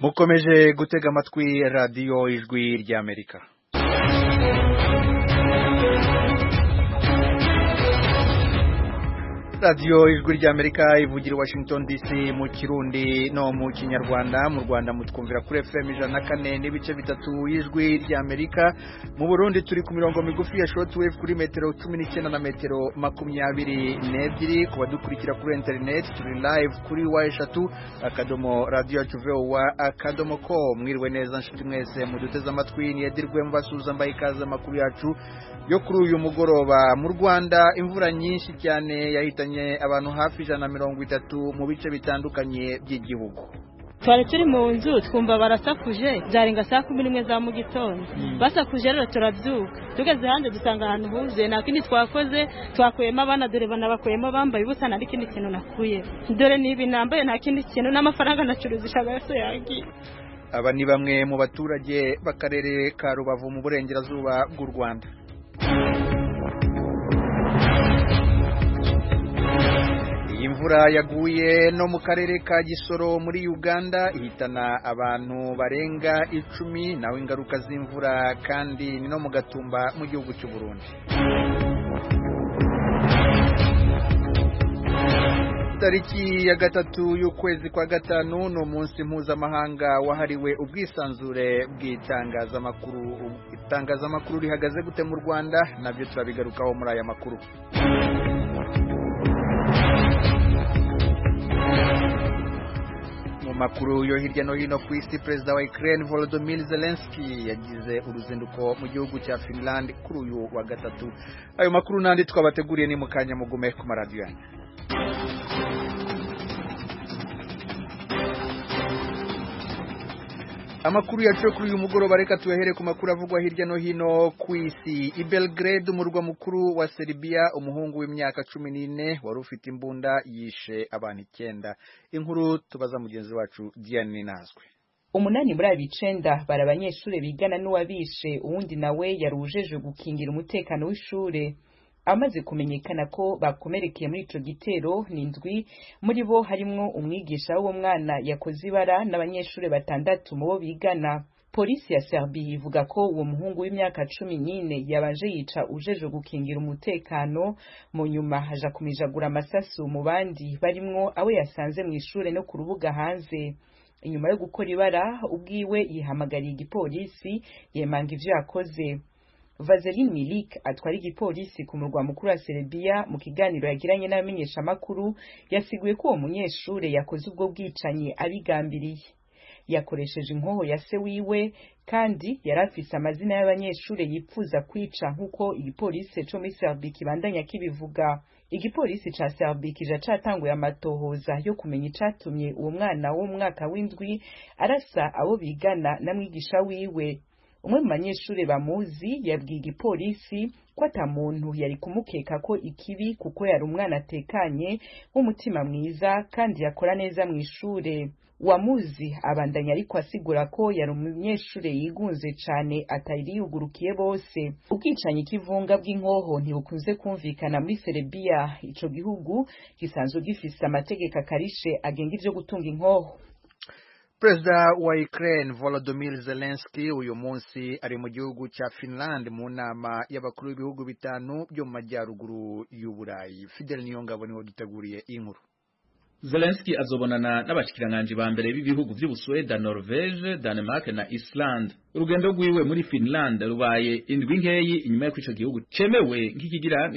mukomeje gutega amatwi radiyo ijwi ry'Amerika. radiyo ijwi ry'Amerika ivugira Washington DC mu Kirundi no mu Kinyarwanda. Mu Rwanda mutwumvira kuri FM 104 n'ibice bitatu y'ijwi ry'Amerika. Mu Burundi turi ku mirongo migufi ya shortwave kuri metero 19 na metero 22. Kuba dukurikira kuri internet turi live kuri wa3 akadomo radio @voa.com. Mwiriwe neza nshuti mwese muduteze amatwi, ni Edirwe mbasuza mbaye ikaze amakuru yacu yo kuri uyu mugoroba. Mu Rwanda imvura nyinshi cyane yahitanye abantu hafi 130 mu bice bitandukanye by'igihugu. Twari turi mu nzu twumva barasakuje byarenga saa 11 za mu gitondo. Basakuje rero turabyuka, tugeze hanze dusanga ahantu huzuye, nta kindi twakoze, twakuyemo abana dore bana bakuyemo bambaye ubusa, nta kindi kintu nakuye, dore nibi nambaye nta kindi kintu, n'amafaranga nacuruzisha yose yagiye. Aba ni bamwe mu baturage b'akarere ka Rubavu mu burengerazuba bw'u Rwanda. Imvura yaguye no mu karere ka Gisoro muri Uganda ihitana abantu barenga 10, nawe ingaruka z'imvura kandi ni no mu Gatumba mu gihugu cy'u Burundi. Tariki ya 3 y'ukwezi kwa gatanu no munsi mpuzamahanga wahariwe ubwisanzure bw'itangazamakuru. Itangazamakuru rihagaze gute mu Rwanda nabyo turabigarukaho muri aya makuru. Mu makuru yo hirya no hino ku isi, Perezida wa Ukraine Volodymyr Zelensky yagize uruzinduko mu gihugu cya Finland kuri uyu wa gatatu. Ayo makuru nandi twabateguriye ni mukanya mugume ku maradiyo yanyu. Amakuru yacu kuri uyu mugoroba reka tuyahere ku makuru avugwa hirya no hino ku isi. I Belgrade, umurwa mukuru wa Serbia, umuhungu w'imyaka 14 wari ufite imbunda yishe abantu 9. Inkuru tubaza mugenzi wacu Diane Nazwe. 8 muri abicenda bari abanyeshure bigana n'uwabishe, uwundi nawe yarujeje gukingira umutekano w'ishure. Amaze kumenyekana ko bakomerekeye muri ico gitero ni 7, muri bo harimwo umwigisha w'uwo mwana yakoze ibara n'abanyeshure 6 mu bo bigana. Polisi ya Serbia ivuga ko uwo muhungu w'imyaka 14 yabanje yica ujeje gukingira umutekano, mu nyuma haja kumijagura amasasu mu bandi barimwo awe yasanze mu ishure no ku rubuga hanze. Inyuma yo gukora ibara ubwiwe yihamagariye igipolisi yemanga ivyo yakoze. Vaseline Milik atwara igipolisi ku murwa mukuru wa Serbia mu kiganiro yagiranye n'abamenyesha makuru yasiguye ko uwo munyeshure yakoze ubwo bwicanyi abigambiriye. Yakoresheje inkoho ya se wiwe kandi yarafise amazina y'abanyeshure yipfuza kwica nkuko igipolisi cyo muri Serbia kibandanya kibivuga. Igipolisi ca Serbia kija catanguye amatohoza yo kumenya icatumye uwo mwana wo mu mwaka w'indwi arasa abo bigana na mwigisha wiwe. Umwe mu banyeshure bamuzi yabwiye igipolisi ko ata muntu yari kumukeka ko ikibi kuko yari umwana atekanye w'umutima mwiza kandi yakora neza mu ishure. Uwamuzi abandanya ariko asigura ko yari umunyeshure yigunze cane atari yugurukiye bose. Ubwicanyi kivunga bw'inkoho ntibukunze kumvikana muri Serbia, ico gihugu gisanzwe gifise amategeko akarishe agenga ivyo gutunga inkoho. Perezida wa Ukraine Volodymyr Zelensky uyu munsi ari mu gihugu cya Finland mu nama y'abakuru b'ibihugu 5 byo mu majyaruguru y'Uburayi. Fidel Niyongabo niwe duteguriye inkuru. Zelensky azobonana n'abashikiranganje ba mbere b'ibihugu by'Ubusweda, Norvege, Denmark na Iceland. Urugendo rwiwe muri Finland rubaye indwi nkeyi inyuma y'uko ico gihugu cemewe nk'ikigira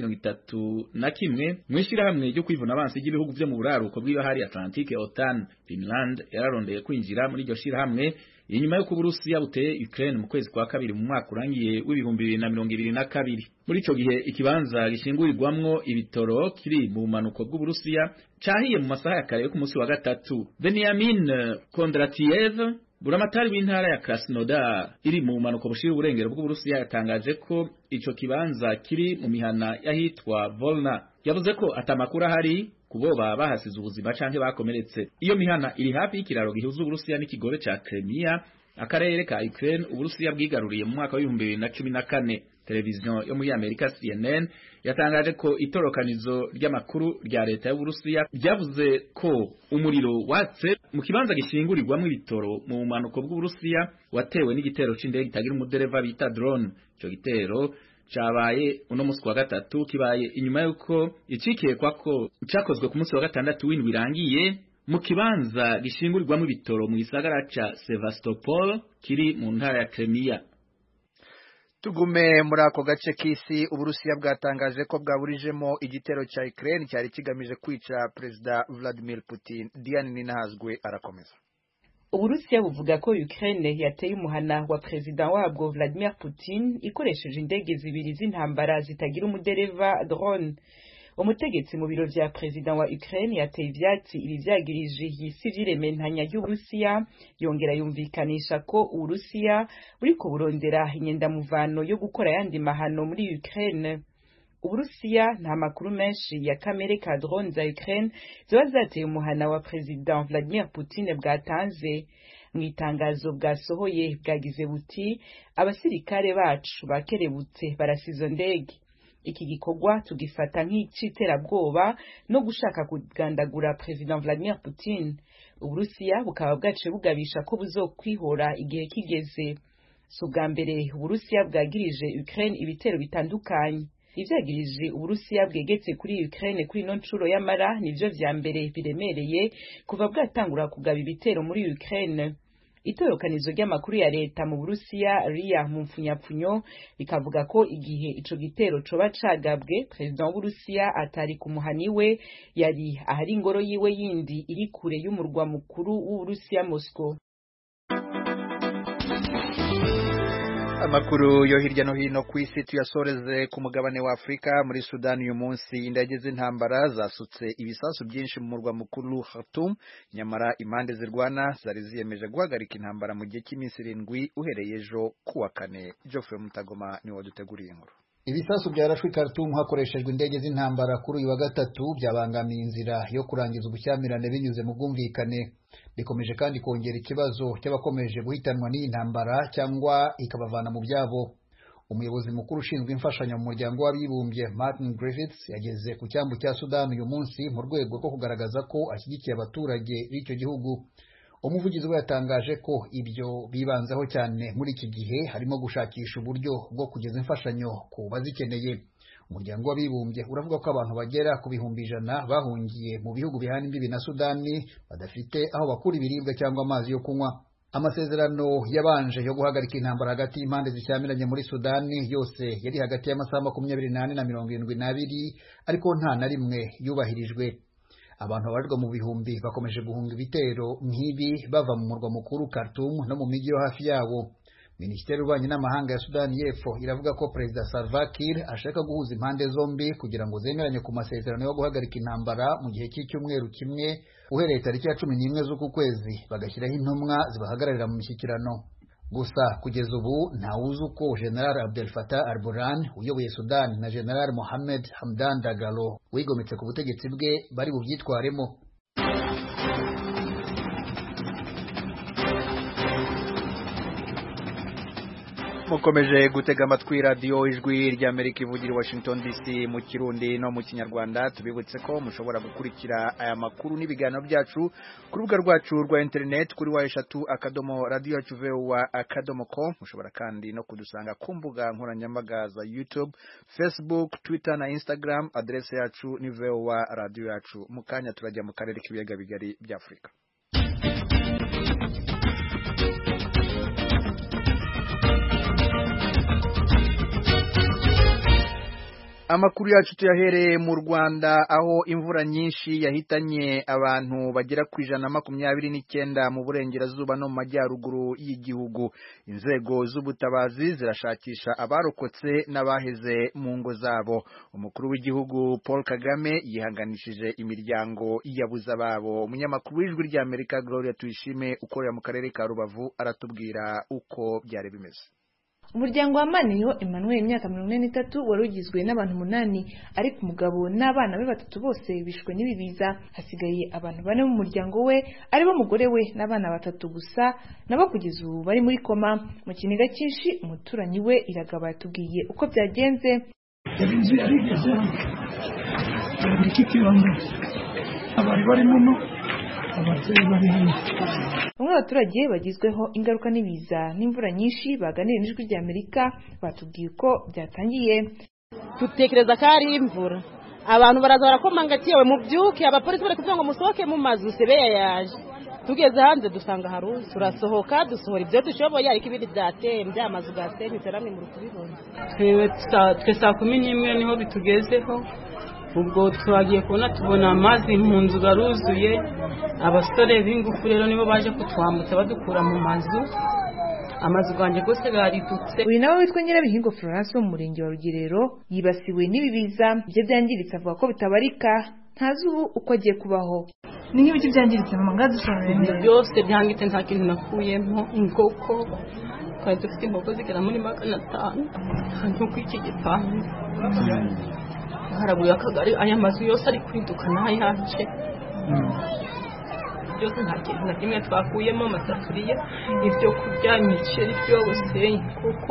31 mwishirahamwe ryo kwivuna abansi ry'ibihugu byo mu buraruko bw'ibahari Atlantique OTAN. Finland yararondeye kwinjira muri iryo shirahamwe inyuma y'uko Uburusiya buteye Ukraine mu kwezi kwa kabiri mu mwaka urangiye w'2022. Muri ico gihe ikibanza gishingurirwamwo ibitoro kiri mu manuko bw'Uburusiya cahiye mu masaha ya kare yo ku munsi wa gatatu. Benjamin Kondratiev, buramatari w'intara ya Krasnodar iri mu manuko bushira uburengero bw'Uburusiya, yatangaje ko ico kibanza kiri mu mihana yahitwa Volna. Yavuze ko atamakuru ahari kuboba bahasize ubuzima canke bakomeretse. Iyo mihana iri hafi y'ikiraro gihuza Uburusiya n'ikigobe ca Crimea, akarere ka Ukraine Uburusiya bwigaruriye mu mwaka wa 2014. Televiziyo yo muri Amerika CNN yatangaje ko itorokanizo ry'amakuru rya leta y'Uburusiya ryavuze ko umuriro watse mu kibanza gishingurirwamo ibitoro mu bumanuko bw'Uburusiya watewe n'igitero c'indege itagira umudereva bita drone. Ico gitero cabaye uno musi wa gatatu, kibaye inyuma yuko icikekwa ko cakozwe ku musi wa gatandatu w'indwi irangiye mu kibanza gishingurirwamo ibitoro mu gisagara ca Sevastopol kiri mu ntara ya Crimea. Tugume muri ako gace k'isi, Uburusiya bwatangaje ko bwaburijemo igitero cya Ukraine cyari kigamije kwica Perezida Vladimir Putin. Diane Ninahazwe arakomeza. Uburusiya buvuga ko Ukraine yateye umuhana wa Perezida wabwo Vladimir Putin ikoresheje indege zibiri z'intambara zitagira umudereva drone. Umutegetsi mu biro vya Perezida wa Ukraine yateye ivyatsi ibi vyagirije yisivile mentanya y'Uburusiya, yongera yumvikanisha ko Uburusiya buriko burondera inyendamuvano yo gukora yandi mahano muri Ukraine. Uburusiya nta makuru menshi ya kamere ka drone za Ukraine ziba zateye umuhana wa Perezida Vladimir Putin bwatanze. Mu itangazo bwasohoye bwagize buti abasirikare bacu bakerebutse barasizo ndege. Iki gikorwa tugifata nk'iciterabwoba no gushaka kugandagura President Vladimir Putin. Uburusiya bukaba bwaciye bugabisha ko buzokwihora igihe kigeze. Si ubwa mbere Uburusiya bwagirije Ukraine ibitero bitandukanye. Ivyagirije Uburusiya bwegetse kuri Ukraine kuri no ncuro y'amara nivyo vya mbere biremereye kuva bwatangura kugaba ibitero muri Ukraine. Itorokanizo ry'amakuru ya leta mu Burusiya RIA mu mfunyapfunyo rikavuga ko igihe ico gitero coba cagabwe President w'Uburusiya atari ku muhani we, yari ahari ingoro yiwe yindi iri kure y'umurwa mukuru w'Uburusiya Moscow. Amakuru yo hirya no hino ku isi tuyasoreze ku mugabane wa Afrika. Muri Sudan uyu munsi indege z'intambara zasutse ibisasu byinshi mu murwa mukuru Khartoum, nyamara impande zirwana zari ziyemeje guhagarika intambara mu gihe cy'iminsi 7 uhereye ejo kuwa kane. Geoffrey Mutagoma ni waduteguriye inkuru. Ibisasu byarashwe Khartoum hakoreshejwe indege z'intambara kuri uyu wa gatatu byabangamiye inzira yo kurangiza ubushyamirane binyuze mu bwumvikane. Bikomeje kandi kongera ikibazo cy'abakomeje guhitanwa n'iyi ntambara cyangwa ikabavana mu byabo. Umuyobozi mukuru ushinzwe imfashanyo mu muryango w'abibumbye Martin Griffiths yageze ku cyambu cya Sudan uyu munsi mu rwego rwo kugaragaza ko ashyigikiye abaturage b'icyo gihugu. Umuvugizi we yatangaje ko ibyo bibanzaho cyane muri iki gihe harimo gushakisha uburyo bwo kugeza imfashanyo ku bazikeneye. Umuryango w'abibumbye uravuga ko abantu bagera ku bihumbi 100 bahungiye mu bihugu bihana imbibi na Sudani badafite aho bakura ibiribwa cyangwa amazi yo kunywa. Amasezerano yabanje yo guhagarika intambara hagati y'impande zicyamiranye muri Sudani yose yari hagati y'amasaha 28 na 72, ariko nta na rimwe yubahirijwe. Abantu babarirwa mu bihumbi bakomeje guhunga ibitero nk'ibi bava mu murwa mukuru Khartoum no mu mijyi yo hafi yawo. Minisiteri y'Ububanyi n'Amahanga ya Sudani y'Epfo iravuga ko Perezida Salva Kiir ashaka guhuza impande zombi kugira ngo zemeranye ku masezerano yo guhagarika intambara mu gihe cy'icyumweru kimwe uhereye tariki ya 11 z'uku kwezi, bagashyiraho intumwa zibahagararira mu mishyikirano. Gusa kugeza ubu ntawuzi uko General Abdel Fattah al-Burhan uyoboye Sudan na General Mohamed Hamdan Dagalo wigometse ku butegetsi bwe bari bubyitwaremo. Mukomeje gutega amatwi radio ijwi rya Amerika ivugira Washington DC mu Kirundi no mu Kinyarwanda. Tubibutse ko mushobora gukurikira aya makuru n'ibiganiro byacu ku rubuga rwacu rwa internet kuri wa3.radio.voa.com. Mushobora kandi no kudusanga ku mbuga nkoranyambaga za YouTube, Facebook, Twitter na Instagram. Adresse yacu ni VOA radio yacu. Mukanya turajya mu karere k'ibiyaga bigari bya Afrika. Amakuru yacu tuyahereye mu Rwanda, aho imvura nyinshi yahitanye abantu bagera ku 129 mu burengerazuba no mu majyaruguru y'igihugu. Inzego z'ubutabazi zirashakisha abarokotse n'abaheze mu ngo zabo. Umukuru w'igihugu Paul Kagame yihanganishije imiryango yabuze ababo. Umunyamakuru w'ijwi rya Amerika Gloria Tuyishime ukorera mu karere ka Rubavu aratubwira uko byari bimeze. umuryango wa Maniyo Emmanuel imyaka 43 wari ugizwe n'abantu 8 ariko umugabo n'abana be 3 bose bishwe n'ibibiza. Hasigaye abantu 4 mu muryango we aribo umugore we n'abana 3 gusa nabo kugeza ubu bari muri koma. Mu kiniga cyinshi umuturanyi we Iragaba yatubwiye uko byagenze. Inzu yarigeze iki kibanza abari barimo ababyeyi bari hano. Bamwe abaturage bagizweho ingaruka n'ibiza n'imvura nyinshi baganiriye n'ijwi rya Amerika batubwiye uko byatangiye. Tutekereza ko ari imvura, abantu baraza barakomanga ati yewe mubyuke, abapolisi bari kuvuga ngo musohoke mu mazu, sebeya yaje. Tugeze hanze dusanga haruzi, turasohoka dusohora ibyo dushoboye ariko ibindi byatembye amazu gasenyutse namwe muri kubibona. Twe saa 11 niho bitugezeho, ubwo twagiye kubona tubona amazi mu nzu garuzuye. Abasore b'ingufu rero nibo baje kutwambutsa badukura mu mazu, amazu ganje gose garitutse. Uyu nawe witwa Nyirabihingo Florence wo mu murenge wa Rugerero yibasiwe n'ibibiza bye byangiritse, avuga ko bitabarika ntazi ubu uko agiye kubaho. Ni nk'ibiki byangiritse mu ngadusobanurira byose byangitse, nta kintu nakuyemo. Inkoko twari dufite inkoko zigera muri 500 nko kw'iki gipangu harabuye akagari, aya mazu yose ari kwiduka n'ayanje byose nta kintu na kimwe twakuyemo. Amasafuriya, ibyo kurya, imiceri byose, inkoko,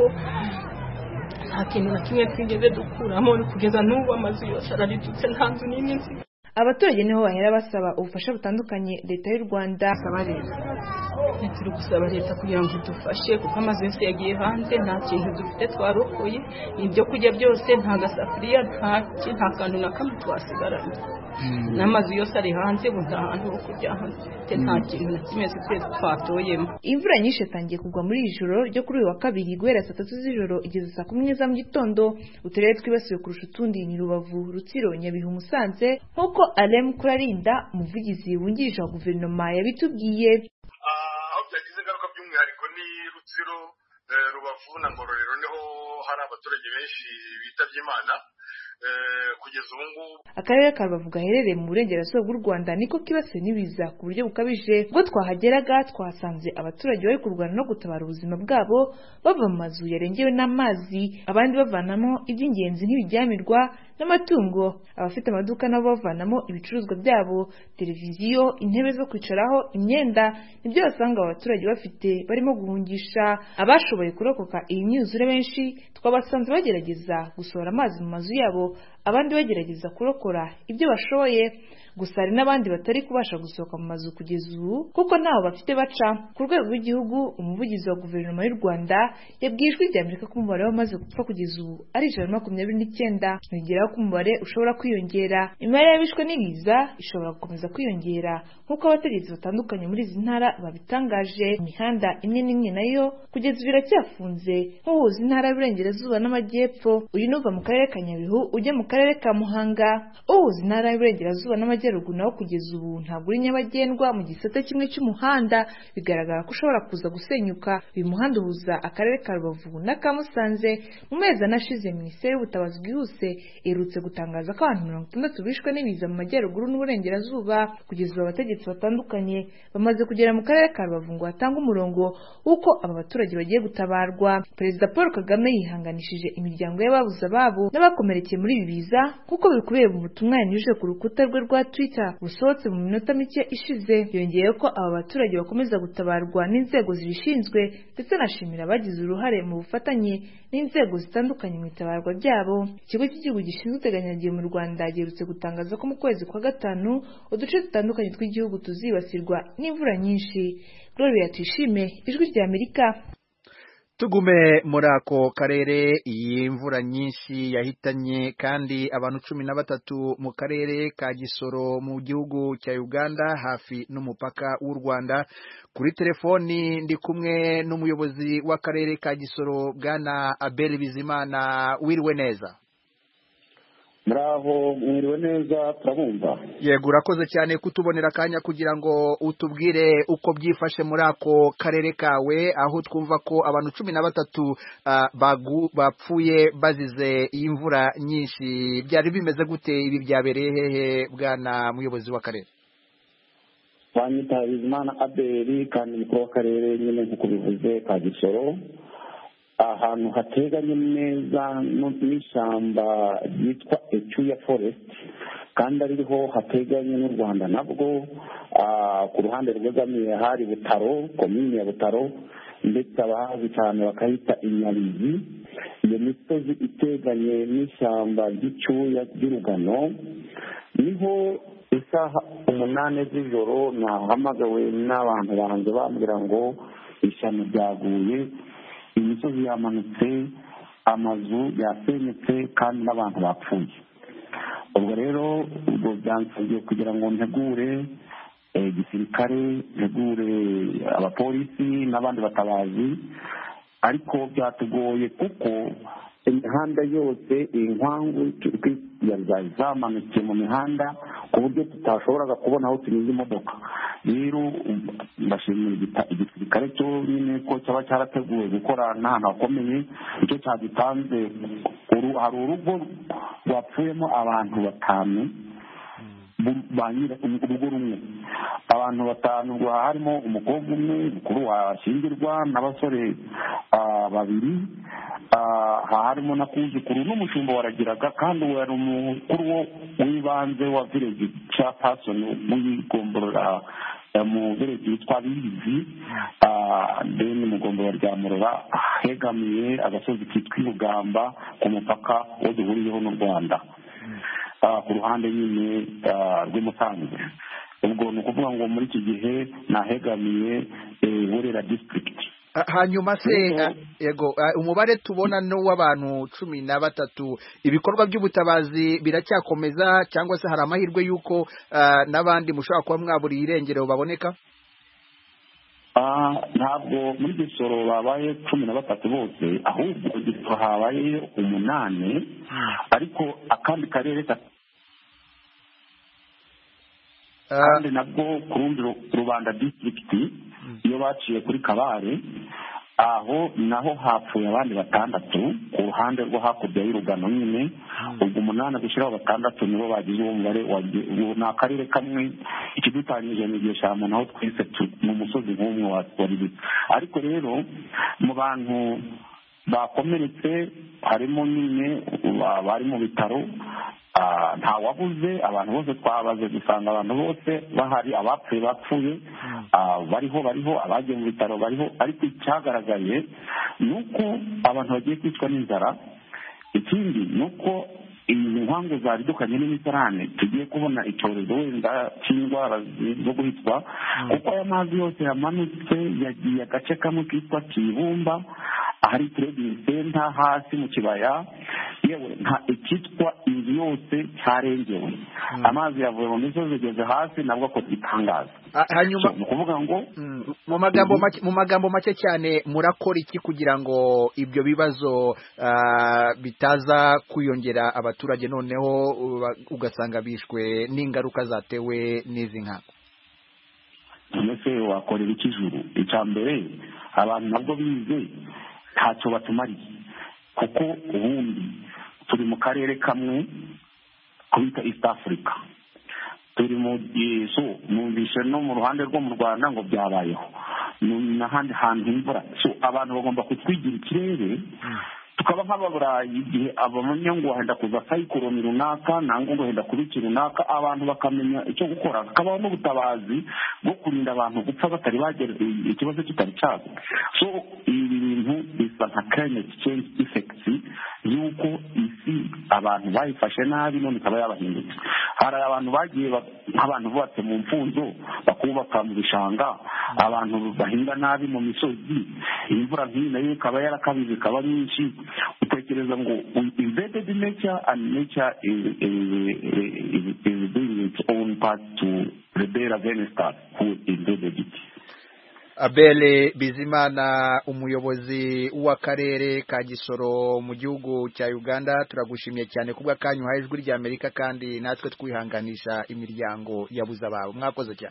nta kintu na kimwe twigeze dukuramo. Kugeza n'ubu amazu yose araridutse, nta nzu n'imwe nzima. Abaturage niho bahera basaba ubufasha butandukanye leta y'u Rwanda. Turi gusaba leta kugira ngo idufashe kuko amazu yose yagiye hanze, nta kintu dufite twarokoye. Ibyo kurya byose, nta gasafuriya, nta kantu na kamwe twasigaranye. N'amazu yose ari hanze, ubu nta hantu ho kujya hanze, nta kintu na kimwe twatoyemo. Imvura nyinshi yatangiye kugwa muri iri joro ryo kuri uyu wa kabiri guhera saa 3 z'ijoro igeze saa 10 za mu gitondo. Uturere twibasiwe kurusha utundi ni Rubavu, Rutsiro, Nyabihu, Musanze, nk'uko Alem Kurarinda umuvugizi wungirije wa guverinoma yabitubwiye. Aho byagize ingaruka by'umwihariko ni Rutsiro, Rubavu na Ngororero niho hari abaturage benshi bitabye Imana. Kugeza ubu ngubu akarere ka Rubavu gaherereye mu burengerazuba bw'u Rwanda niko kibasiwe n'ibiza ku buryo bukabije. Ubwo twahageraga twasanze abaturage bari kurwana no gutabara ubuzima bwabo, bava mu mazu yarengewe n'amazi, abandi bavanamo iby'ingenzi nk'ibijyamirwa n'amatungo, abafite amaduka nabo bavanamo ibicuruzwa byabo, televiziyo, intebe zo kwicaraho, imyenda, nibyo basanga abaturage bafite barimo guhungisha. Abashoboye kurokoka iyi myuzure benshi twabasanze bagerageza gusohora amazi mu mazu yabo, abandi bagerageza kurokora ibyo bashoboye. Gusa hari n'abandi batari kubasha gusohoka mu mazu kugeza ubu kuko ntaho bafite baca. Ku rwego rw'igihugu umuvugizi wa guverinoma y'u Rwanda yabwiye ijwi rya Amerika ko umubare wamaze gupfa kugeza ubu ari 129, yongeraho ko umubare ushobora kwiyongera. Imibare y'abishwe n'ibiza ishobora gukomeza kwiyongera nk'uko abategetsi batandukanye muri izi ntara babitangaje. Imihanda imwe n'imwe nayo kugeza ubu iracyafunze nk'uhuza intara y'Iburengerazuba n'Amajyepfo. Uyu nuva mu karere ka Nyabihu ujya mu karere ka Muhanga. Uhuza intara y'Iburengerazuba n'Amajyaruguru nawo kugeza ubu ntabwo uri nyabagendwa mu gisate kimwe cy'umuhanda, bigaragara ko ushobora kuza gusenyuka. Uyu muhanda uhuza akarere ka Rubavu na ka Musanze. Mu mezi anashize Minisiteri y'Ubutabazi bwihuse iherutse gutangaza ko abantu 60 bishwe n'ibiza mu Majyaruguru n'Uburengerazuba. Kugeza ubu abategetsi batandukanye bamaze kugera mu karere ka Rubavu ngo hatanga umurongo w'uko aba baturage bagiye gutabarwa. Perezida Paul Kagame yihanganishije imiryango y'ababuze ababo n'abakomerekeye muri ibi biza nk'uko bikubiye mu butumwa yanyujije ku rukuta rwe rwa Twitter busohotse mu minota mike ishize. Yongeye ko aba baturage bakomeza gutabarwa n'inzego zibishinzwe ndetse anashimira abagize uruhare mu bufatanye n'inzego zitandukanye mu itabarwa ryabo. Ikigo cy'igihugu gishinzwe iteganyagihe mu Rwanda giherutse gutangaza ko mu kwezi kwa gatanu uduce dutandukanye tw'igihugu tuzibasirwa n'imvura nyinshi. Gloria Tuyishime, ijwi rya Amerika. Tugume muri ako karere, iyi mvura nyinshi yahitanye kandi abantu 13 mu karere ka Gisoro mu gihugu cya Uganda hafi n'umupaka w'u Rwanda. Kuri telefoni ndi kumwe n'umuyobozi w'akarere ka Gisoro Bwana Abel Bizimana. Wiriwe neza? Muraho, mwiriwe neza, turabumva. Yego, urakoze cyane kutubonera akanya kugira ngo utubwire uko byifashe muri ako karere kawe, aho twumva ko abantu 13 bapfuye bazize iyi mvura nyinshi. Byari bimeze gute? Ibi byabereye hehe Bwana muyobozi w'akarere? Banyita Bizimana Abel kandi mukuru w'akarere nyine nk'uko bivuze ka Gisoro. ahantu hateganye neza n'ishyamba ryitwa Echuya Forest kandi ariho hateganye n'u Rwanda nabwo ku ruhande rwegamiye hari Butaro, komini ya Butaro, ndetse abahazi cyane bakahita Inyabizi. Iyo misozi iteganye n'ishyamba ry'icyuya ry'urugano niho isaha 8 z'ijoro nahamagawe n'abantu banjye bambwira ngo ishyano ryaguye, imisozi yamanutse, amazu yasenyutse kandi n'abantu bapfuye. ubwo rero ubwo byansabye kugira ngo ntegure igisirikare, ntegure abapolisi n'abandi batabazi, ariko byatugoye kuko imihanda yose inkwangu zamanutse mu mihanda ku buryo tutashoboraga kubona aho tunyuze imodoka. Rero ndashimira igisirikare cyo nyine ko cyaba cyarateguwe gukora n'ahantu hakomeye, icyo cyagitanze. Hari urugo rwapfuyemo abantu 5 banyira urugo rumwe, abantu 5 harimo umukobwa umwe mukuru washyingirwa n'abasore 2, harimo na kuzukuru n'umushumba waragiraga, kandi wari umukuru w'ibanze wa village cya person w'igomborora mu village yitwa Bizi, then mugombo rya Murora hegamiye agasozi kitwa Rugamba ku mupaka wo duhuriyeho n'u Rwanda ku ruhande nyine rw'Umusanze. Ubwo ni ukuvuga ngo muri iki gihe nahegamiye Burera district. Hanyuma se yego umubare tubona no w'abantu 13, ibikorwa by'ubutabazi biracyakomeza cyangwa se hari amahirwe yuko n'abandi mushobora kuba mwaburiye irengero baboneka? Ntabwo muri Gisoro babaye 13 bose, ahubwo Gisoro habaye 8, ariko akandi karere kandi nabwo ku rundi Rubanda district iyo baciye kuri Kabare, aho naho hapfuye abandi 6 ku ruhande rwo hakurya y'urugano nyine. Ubwo 8 gushyiraho 6 nibo bagize uwo mubare ni akarere kamwe ikidutanyije mu gihe cya muntu aho twese mu musozi nk'umwe wari. Ariko rero mu bantu bakomeretse harimo nyine bari mu bitaro, nta wabuze, abantu bose twabaze dusanga abantu bose bahari, abapfuye bapfuye, bariho, abagiye mu bitaro bariho. Ariko icyagaragaye ni uko abantu bagiye kwicwa n'inzara. Ikindi ni uko iyi nkangu zaridukanye n'imisarane, tugiye kubona icyorezo wenda cy'indwara zo guhitwa, kuko aya mazi yose yamanutse yagiye agace kamwe kitwa Kibumba, ahari trading center hasi mu kibaya, yewe nta ikitwa inzu yose cyarengewe. Amazi yavuye mu misozi ageze hasi, nabwo ko itangaza. Hanyuma ni ukuvuga ngo mu magambo make cyane murakora iki kugira ngo ibyo bibazo bitaza kwiyongera abaturage noneho ugasanga bishwe n'ingaruka zatewe n'izi nkangu? Mbese wakorera ikijuru. Icya mbere abantu nabwo bize ntacyo batumariye, kuko ubundi turi mu karere kamwe kubita East Africa, turi mu numvise no mu ruhande rwo mu Rwanda ngo byabayeho n'ahandi hantu imvura. Abantu bagomba kutwigira ikirere tukaba nk'Ababurayi, igihe abamenya ngo wenda kuza cyclone runaka nangwa ngo wenda kubiki runaka, abantu bakamenya icyo gukora, hakabaho n'ubutabazi bwo kurinda abantu gupfa batari bagera ikibazo kitari cyago. Ibi bintu bisa nka climate change effects, yuko isi abantu bayifashe nabi none ikaba yabahindutse. Hari abantu bagiye nk'abantu bubatse mu mfunzo bakubaka mu bishanga, abantu bahinga nabi mu misozi, imvura nk'iyi nayo ikaba yarakabije ikaba nyinshi. Utekereza ngo embedded nature and nature is doing its own part to rebel against us who embedded it. Abel Bizimana, umuyobozi w'akarere ka Gisoro mu gihugu cya Uganda, turagushimiye cyane kubwa kanyu ha Ijwi ry'Amerika, kandi natwe twihanganisha imiryango yabuze ababo. Mwakoze cyane.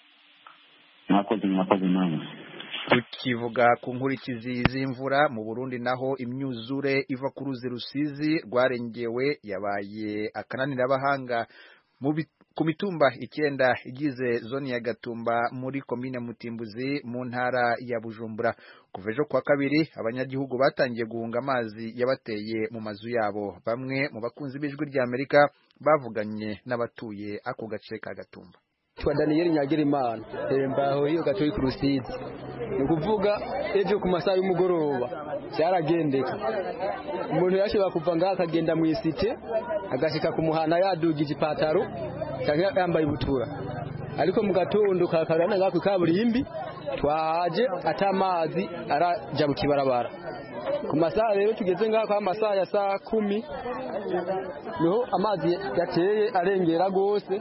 Mwakoze namwe. Tukivuga ku nkurikizi z'imvura mu Burundi, naho imyuzure iva ku ruzi Rusizi rwarengewe yabaye akananira abahanga ku mitumba 9 igize zone ya Gatumba muri komine Mutimbuzi mu ntara ya Bujumbura. Kuva ejo kwa kabiri abanyagihugu batangiye guhunga amazi yabateye mu mazu yabo. Bamwe mu bakunzi b'ijwi rya Amerika bavuganye n'abatuye ako gace ka Gatumba. Twa Daniel Nyagirimana mbaho hiyo gatoyi ku Rusizi. Nukuvuga ejo ku masaha y'umugoroba cyaragendeka. Umuntu yashobora kuva ngaha akagenda mu isite agashika ku muhana yadugije ipataro cyangwa yambaye ibutura. Ariko mu gatondo kakarana ngako kaburimbi twaje atamazi araja mu kibarabara. Ku masaha rero tugeze ngaho kwa masaha ya saa 10 niho amazi yateye arengera gose.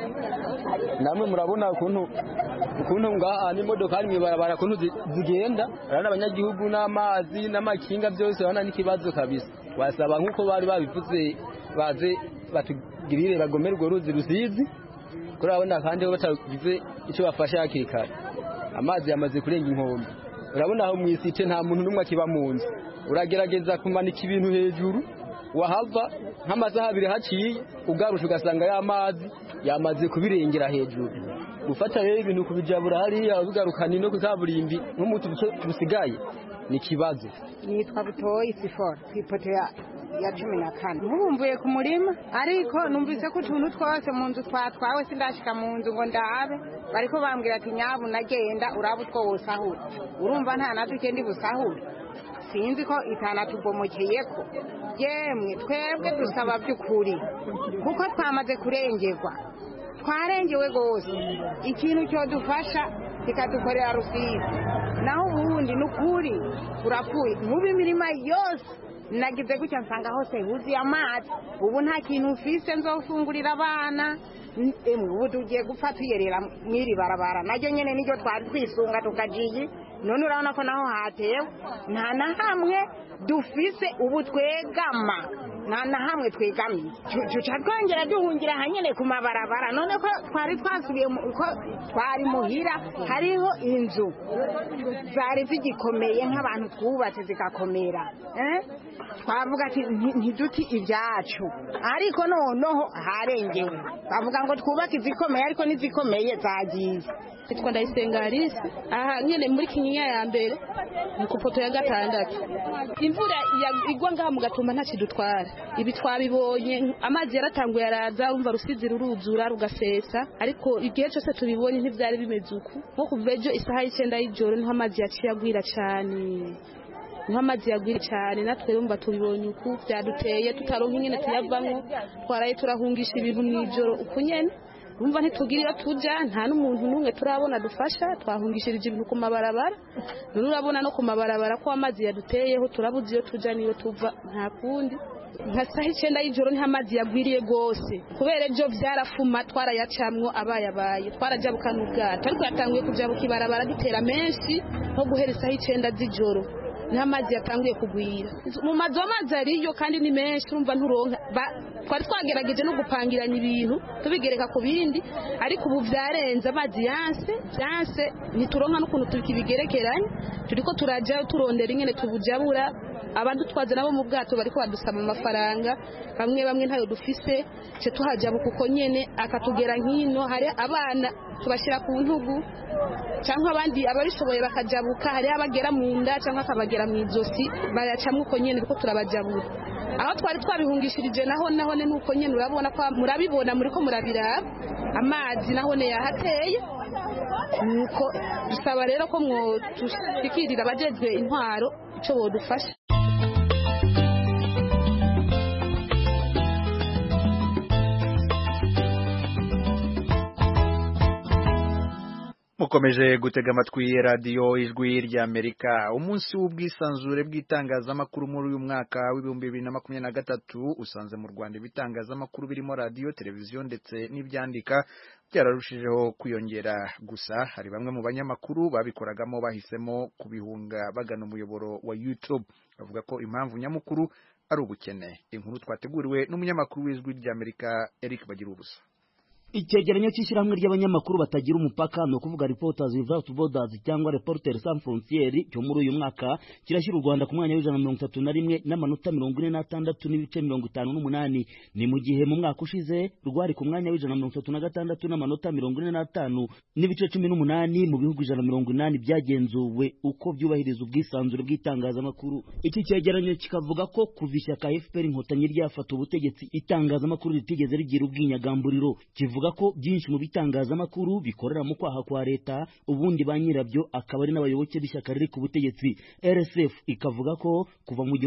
Namwe murabona ukuntu ngaha ni modoka ari mwibarabara kuntu zigenda arana abanyagihugu n'amazi n'amakinga byose bana n'ikibazo kabisa. Wasaba nkuko bari babivuze baze batugirire bagomera urwo ruzi Rusizi kurabona kandi bo batagize icyo bafasha hakikara. Amazi yamaze kurenga inkombe. Urabona aho mwisite nta muntu numwe akiba mu nzu. Uragerageza kumanika ibintu hejuru wahava nk'amasaha 2 haciye ugarusha ugasanga y'amazi yamaze kubirengera hejuru. Gufata rero ibintu kubijabura hariya ubigarukana no kukaburimbi nk'umutu busigaye ni kibazo. Nitwa Butoyi Sifora kwipoto ya 14 nkubumbuye ku murima ariko numvise ko utuntu twose mu nzu twatwawe sindashika mu nzu ngo ndabe bariko bambwira ati nyabu nagenda uraba utwo wosahura urumva nta naduke ndi busahura sinzi ko itana tubomokeyeko yemwe twebwe dusaba by'ukuri kuko twamaze kurengerwa twarengewe gose ikintu cyo dufasha kikadukorera Rusizi naho ubundi nukuri urapfuye mubi mirima yose nagize gutya nsanga hose huzi amazi ubu nta kintu ufise nzofungurira abana emwe ubu tugiye gupfa tuyerera mwiri barabara najyo nyene nijyo twari twisunga tukagiye none urabona ko naho hatewe nta na hamwe dufise ubu twegama nta na hamwe twegamiye tuca twongera duhungira hanyene ku mabarabara none ko twari twasubiye ko twari muhira hariho inzu zari zigikomeye nk'abantu twubatse zikakomera twavuga ati ntiduti ibyacu ariko noneho harengewe bavuga ngo twubake izikomeye ariko n'izikomeye zagiye Twa Ndayisenga Alice aha nyene muri Kinyinya ya mbere mu kupoto ya 6 imvura igwa ngaha mu Gatumba nta kidutwara ibi twabibonye amazi yaratanguye araza umva Rusizi ruruzura rugasesa ariko igihe cyose tubibonye ntivyari bimeze uku nko kuvejo isaha y'icenda y'ijoro niho amazi yaciye agwira cyane Muhammad yagwira cyane natwe rumva tubibonye uku byaduteye tutaronka ingene tuyavamwo twaraye turahungisha ibintu mwijoro uku nyene rumva ntitugirira tuja nta n'umuntu numwe turabona dufasha twahungishirije ibintu ku mabarabara nurabona no ku mabarabara ko amazi yaduteyeho turabuze iyo tuja niyo tuva nta kundi nka saha 9 y'ijoro ni amazi yagwiriye gose kubera ejo vyarafuma twarayacamwo abayabaye twarajabukana ubwato ariko yatanguye kujabuka ibarabara gitera menshi nko guhera saha 9 z'ijoro n'amazi yatanguye kugwira mu mazu amazi ariyo kandi ni menshi urumva nturonka twari twagerageje no gupangiranya ibintu tubigereka ku bindi ariko ubu vyarenze amazi yanse nituronka n'ukuntu tukibigerekeranye turiko turaja turondera ingene tubujabura abadutwaza nabo mu bwato bariko badusaba amafaranga bamwe ntayo dufise cyo tuhajabuka uko nyene akatugera nkino hari abana tubashira ku ntugu cyangwa abandi ababishoboye bakajabuka hari abagera mu nda cyangwa akabagera mu izosi bayacamwe uko nyene kuko turabajabura aho twari twabihungishirije naho nuko nyene urabona ko murabibona muriko murabiraba amazi nahone yahateye nuko dusaba rero ko mwo tushikirira abajejwe intwaro ico bodufasha mukomeje gutega amatwi radio ijwi rya Amerika. Umunsi w'ubwisanzure bw'itangazamakuru muri uyu mwaka w'2023 usanze mu Rwanda ibitangazamakuru birimo radio, televiziyo ndetse n'ibyandika byararushijeho kwiyongera. Gusa hari bamwe mu banyamakuru babikoragamo bahisemo kubihunga bagana umuyoboro wa YouTube. Bavuga ko impamvu nyamukuru ari ubukene. Inkuru twateguriwe n'umunyamakuru w'ijwi rya Amerika Eric Bagirubusa. Icyegeranyo cy'ishyirahamwe ry'abanyamakuru batagira umupaka no kuvuga Reporters Without Borders cyangwa Reporters Sans Frontières cyo muri uyu mwaka kirashyira u Rwanda ku mwanya w'131 n'amanota 46 n'ibice 58. Ni mu gihe mu mwaka ushize rwari ku mwanya w'136 n'amanota 45 n'ibice 18 mu bihugu 180 byagenzuwe uko byubahiriza ubwisanzure bw'itangazamakuru. Iki cyegeranyo kikavuga ko kuva ishyaka FPR Inkotanyi ryafata ubutegetsi itangazamakuru ritigeze rigira ubwinyagamburiro. Kivuga ko byinshi mu bitangazamakuru bikorera mu kwaha kwa leta, ubundi ba nyirabyo akaba ari n'abayoboke b'ishyaka riri ku butegetsi. RSF ikavuga ko kuva mu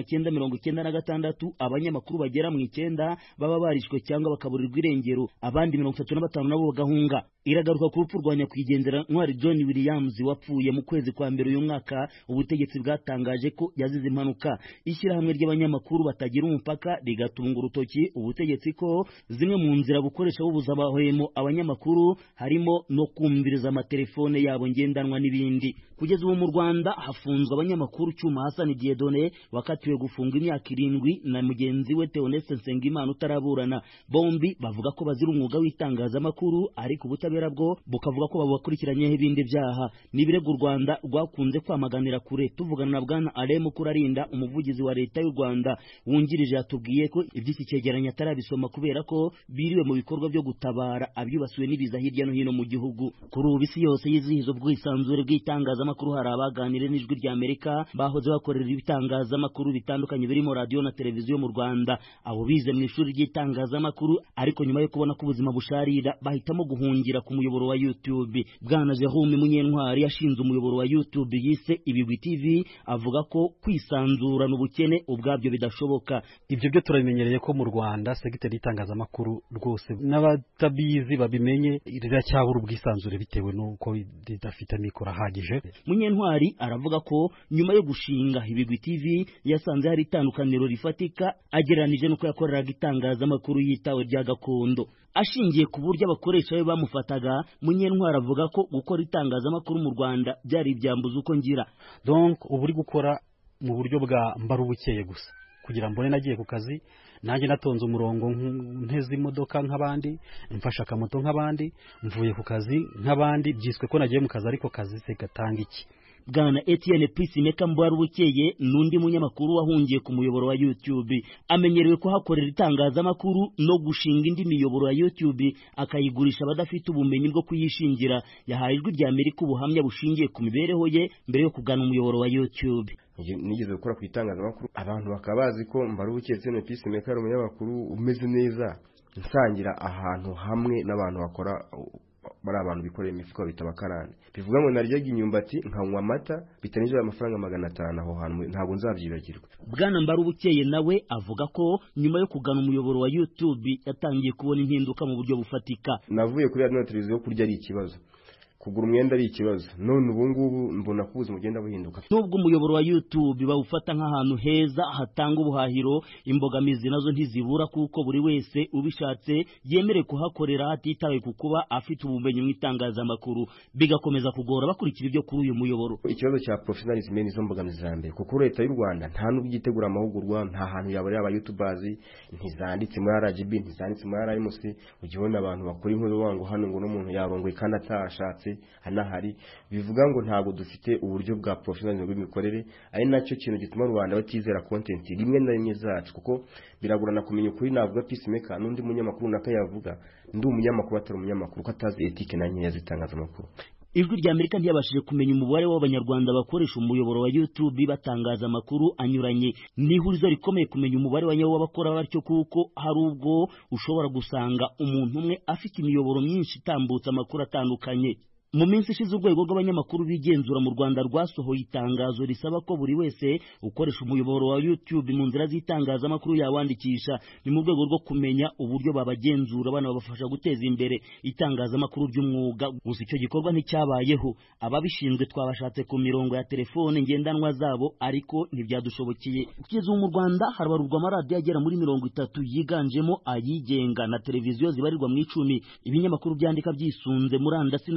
1996 abanyamakuru bagera mu 9 baba barishwe cyangwa bakaburirwa irengero, abandi 35 nabo bagahunga. Iragaruka ku rupfu rwa nyakwigendera Ntwari John Williams wapfuye mu kwezi kwa mbere uyu mwaka. Ubutegetsi bwatangaje ko yazize impanuka. Ishyirahamwe ry'abanyamakuru batagira umupaka rigatunga urutoki ubutegetsi ko zimwe mu nzira bukoresha bubuza abahwemo abanyamakuru harimo no kumviriza amatelefone yabo ngendanwa n'ibindi. Kugeza ubu mu Rwanda hafunzwe abanyamakuru Cyuma Hassan Dieudonné wakatiwe gufunga imyaka 7 na mugenzi we Theoneste Nsengimana utaraburana. Bombi bavuga ko bazira umwuga w'itangazamakuru, ariko ubutabera bwo bukavuga ko babakurikiranyeho ibindi byaha. Nibirego u Rwanda rwakunze kwamaganira kure. Tuvugana na Bwana Alain Mukurarinda, umuvugizi wa leta y'u Rwanda wungirije, yatubwiye ko iby'iki cyegeranyo atarabisoma kubera ko biriwe mu bikorwa byo gutabara abyibasiwe n'ibiza hirya no hino mu gihugu. Kuri ubu isi yose yizihiza ubwisanzure bw'itangazamakuru. Hari abaganire n'Ijwi ry'Amerika bahoze bakorera ibitangazamakuru bitandukanye birimo radio na televiziyo mu Rwanda. Abo bize mu ishuri ry'itangazamakuru, ariko nyuma yo kubona ko ubuzima busharira bahitamo guhungira ku muyoboro wa YouTube. Bwana Jerome Munyentwari yashinze umuyoboro wa YouTube yise Ibigwi TV, avuga ko kwisanzura n'ubukene ubwabyo bidashoboka. Ibyo byo turabimenyereye ko mu Rwanda segiteri y'itangazamakuru rwose n'abatabizi babimenye riracyabura ubwisanzure bitewe n'uko ridafite mikoro ahagije. Munyentwari aravuga ko nyuma yo gushinga Ibigwi TV yasanze hari itandukaniro rifatika agereranije n'uko yakoreraga itangazamakuru yitawe rya gakondo. Ashingiye ku buryo abakoresha be bamufataga, Munyentwari avuga ko gukora itangazamakuru mu Rwanda byari ibyambuza uko ngira. Donc ubu uri gukora mu buryo bwa mbarubukeye gusa kugira mbone nagiye ku kazi, nanjye natonze umurongo nteze imodoka nk'abandi, mfasha akamoto nk'abandi, mvuye ku kazi nk'abandi, byiswe ko nagiye mu kazi, ariko kazi se gatanga iki? Bwana Etienne Peacemaker Mbwarubukeye n'undi munyamakuru wahungiye ku muyoboro wa YouTube, amenyerewe ko hakorera itangazamakuru no gushinga indi miyoboro ya YouTube akayigurisha abadafite ubumenyi bwo kuyishingira. Yahaye Ijwi ry'Amerika ubuhamya bushingiye ku mibereho ye mbere yo kugana umuyoboro wa YouTube. Nigeze gukora ku itangazamakuru, abantu bakabazi ko Mbwarubukeye Etienne Peacemaker umunyamakuru umeze neza, nsangira ahantu hamwe n'abantu bakora bari abantu bikoreye imifuka bita abakarani. Bivuga ngo naryaga inyumbati nkanywa amata bitanije amafaranga 500 aho hantu, ntabwo nzabyibagirwa. Bwana Mbarubukeye nawe avuga ko nyuma yo kugana umuyoboro wa YouTube yatangiye kubona impinduka mu buryo bufatika. Navuye kuri radio na televiziyo kurya ari ikibazo, kugura umwenda ari ikibazo, none ubu ngubu mbona ko ubuzima bugenda buhinduka. Nubwo umuyoboro wa YouTube bawufata nk'ahantu heza hatanga ubuhahiro, imbogamizi nazo ntizibura kuko buri wese ubishatse yemereye kuhakorera hatitawe ku kuba afite ubumenyi mu itangazamakuru, bigakomeza kugora bakurikira ibyo kuri uyu muyoboro. Ikibazo cya professionalism nizo mbogamizi za mbere, kuko leta y'u Rwanda nta n'ubyitegura amahugurwa, nta hantu yabareba aba YouTubers, ntizanditse muri RGB, ntizanditse muri RMC. Ugibona abantu bakora inkuru wangu hano ngo n'umuntu yarongoye kandi atashatse hanahari, bivuga ngo ntabwo dufite uburyo bwa professionalism bw'imikorere. Ari nacyo kintu gituma Rwanda batizera content rimwe na rimwe zacu, kuko biragorana kumenya ukuri. Navuga Peacemaker n'undi munyamakuru nakayavuga ndi umunyamakuru atari umunyamakuru, ko atazi ethique na nkeya zitangazamakuru. Ijwi ry'Amerika ntiyabashije kumenya umubare w'abanyarwanda bakoresha umuyoboro wa YouTube batangaza amakuru anyuranye. Ni ihurizo rikomeye kumenya umubare wa nyawo w'abakora batyo, kuko hari ubwo ushobora gusanga umuntu umwe afite imiyoboro myinshi itambutsa amakuru atandukanye. Mu minsi ishize urwego rw'abanyamakuru bigenzura mu Rwanda rwasohoye itangazo risaba ko buri wese ukoresha umuyoboro wa YouTube mu nzira z'itangazamakuru yawandikisha. Ni mu rwego rwo kumenya uburyo babagenzura banabafasha guteza imbere itangazamakuru ry'umwuga. Gusa icyo gikorwa nticyabayeho. Ababishinzwe twabashatse ku mirongo ya telefone ngendanwa zabo, ariko ntibyadushobokeye. Kugeza mu Rwanda harabarurwa amaradiyo agera muri 30 yiganjemo ayigenga na televiziyo zibarirwa mu 10. Ibinyamakuru byandika byisunze murandasi nabyo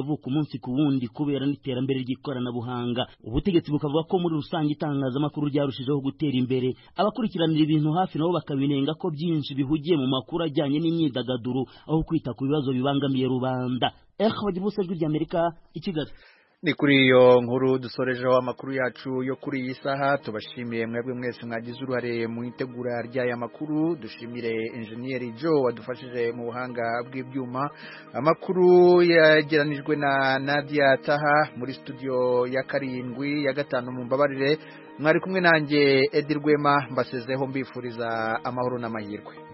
avuka umunsi ku wundi kubera n'iterambere ry'ikoranabuhanga. Ubutegetsi bukavuga ko muri rusange itangazamakuru ryarushijeho gutera imbere, abakurikiranira ibintu hafi nabo bakabinenga ko byinshi bihugiye mu makuru ajyanye n'imyidagaduro aho kwita ku bibazo bibangamiye rubanda. Bagira ubusa ry'Amerika i Kigali. Ni kuri iyo nkuru dusorejeho amakuru yacu yo kuri iyi saha. Tubashimiye mwebwe mwese mwagize uruhare mu itegura ry'aya makuru. Dushimire Engineer Joe wadufashije mu buhanga bw'ibyuma. Amakuru yageranijwe na Nadia Taha muri studio ya 7 ya 5 mu mbabarire. Mwari kumwe nanjye Edi Rwema, mbasezeho mbifuriza amahoro n'amahirwe.